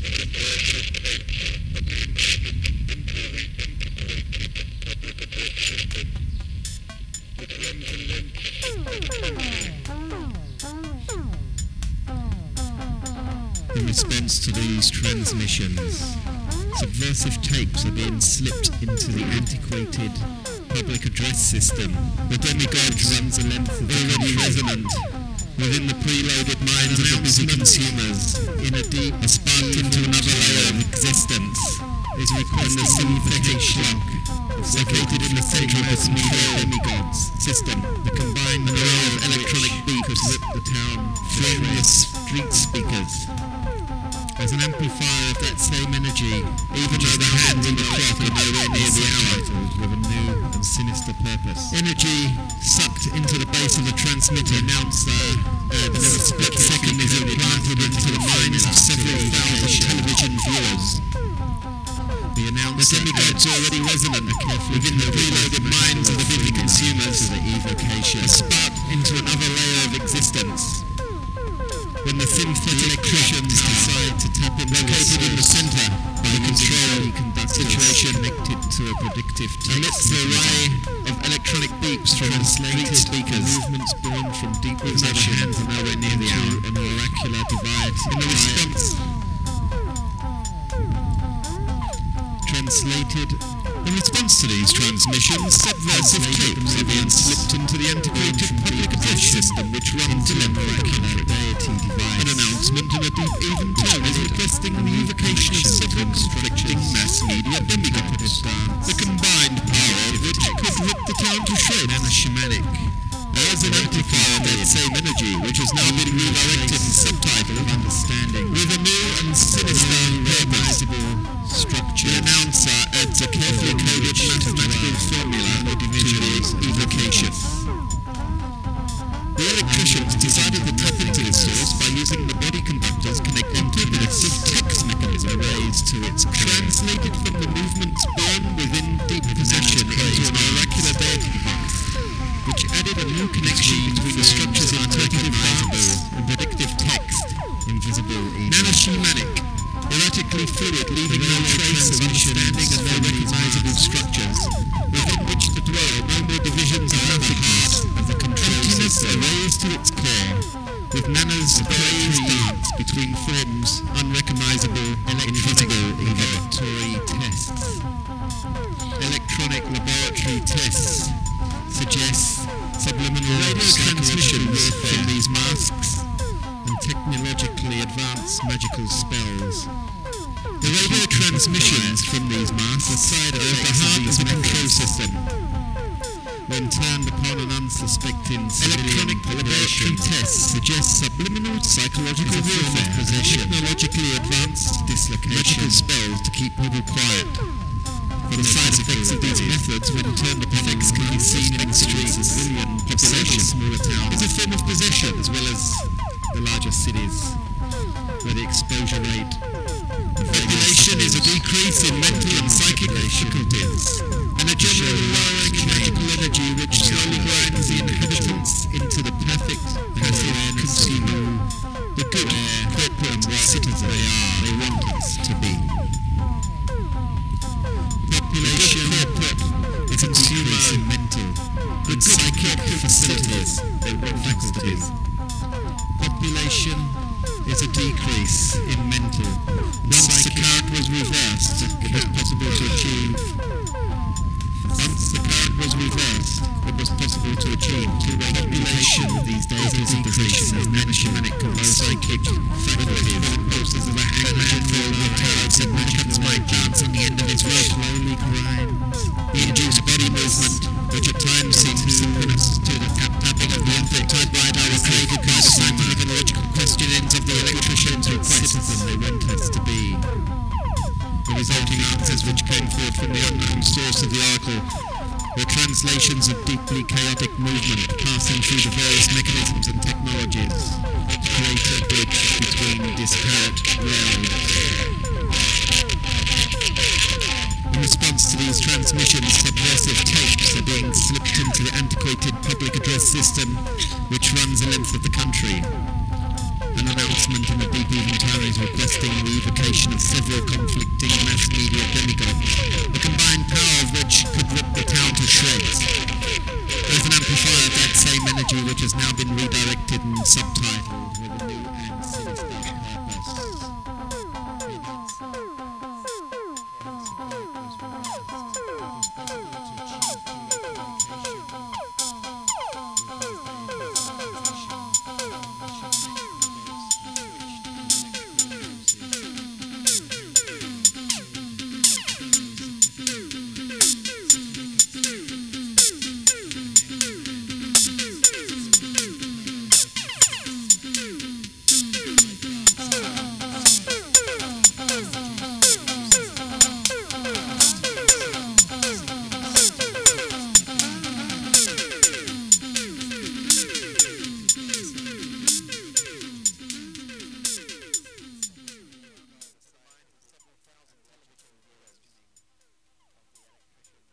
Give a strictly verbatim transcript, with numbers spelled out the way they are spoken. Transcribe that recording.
In response to these transmissions, subversive tapes are being slipped into the antiquated public address system. The demigod runs a length of already resonant within the preloaded minds of the busy consumers. In a deep, a sparked into another layer of existence is requested the synthetic shock located in the centre of the control demigods system. The combined row of electronic beacons rip the town from the street speakers. As an amplifier of that same energy, even though the hands on the clock are nowhere near the hour, with a new and sinister purpose. Energy sucked into the base of the transmitter announcer adds a split second is implanted into the minds of several thousand television viewers. The announcer demigods already resonant within the preloaded minds of the busy consumers. The evocation a spark into another layer of existence. When the synthetic electricians decide to tap into located in the centre by control situation connected to a predictive text emits the array of electronic beeps from the street speakers. Movements born from deep within the hands are nowhere near the hour. An oracular divide in the response. Translated. In response to these transmissions, subversive tapes are being slipped into the antiquated public address system which runs an oracular deity device. An announcement in a deep even tone is requesting the evocation of several conflicting mass media demigods, the combined power of which could rip the town to shreds. Nanoshamanic. As an amplifier of that same energy, which has now been redirected and subtitled Understanding, with a new and sinister recognizable structure. The announcer adds a carefully coded mathematical formula to the evocation. The electricians decided to tap into the source by using the body conductors connecting to the text mechanism raised to its translated from the movements born within deep possession into an oracular deity device, which added a new connection between the structures unrecognizable and predictive text, invisible in nanoshamanic, erratically fluid, leaving no trace of understanding and no recognizable structures, within which to dwell, no more divisions of nothingness of the control system, raised to its core, with Nana's crazed dance between forms unrecognizable, invisible laboratory tests. Electronic laboratory tests suggest subliminal radio transmissions from these masks and technologically advanced magical spells. The radio transmissions from these masks are side effects of the control system. When turned upon an unsuspecting electronic laboratory tests suggest subliminal psychological warfare, possession, technologically advanced dislocation, magical spells to keep people quiet. The side effects of these methods, when turned upon, effects can be seen in the streets, civilian population, smaller towns, is a form of possession, as well as the larger cities, where the exposure rate of population is a decrease in mental and psychic difficulties, and a general lowering in magical energy which slowly grinds the inhabitants into the perfect, passive consumer, the good, corporate citizens they are, they want us to be. Population is a decrease in mental and psychic facilities, they want faculties. Population is a decrease in mental. Once the current was reversed, it was possible to achieve. Once the current was reversed, it was possible to achieve two-way population these days is a decrease in nanoshamanic and psychic faculties. Impulses of a hangman for the carrots and mansions might dance on the end of his rope. Slowly grinds. The induced body movement, which at times seems synchronous to the tap-tapping of the epic typewriter, was created by the scientific and logical questionings of the electrician's request than they want us to be. The resulting answers which came forth from the unknown source of the oracle were translations of deeply chaotic movement passing through the various mechanisms and technologies to create a bridge between disparate realms. In response to these transmissions, subversive tapes are being slipped into the antiquated public address system which runs the length of the country. An announcement in the deep even tone is requesting the evocation combination of several conflicting mass media demigods, a combined power of which could rip the town to shreds. There's an amplifier of that same energy which has now been redirected and sub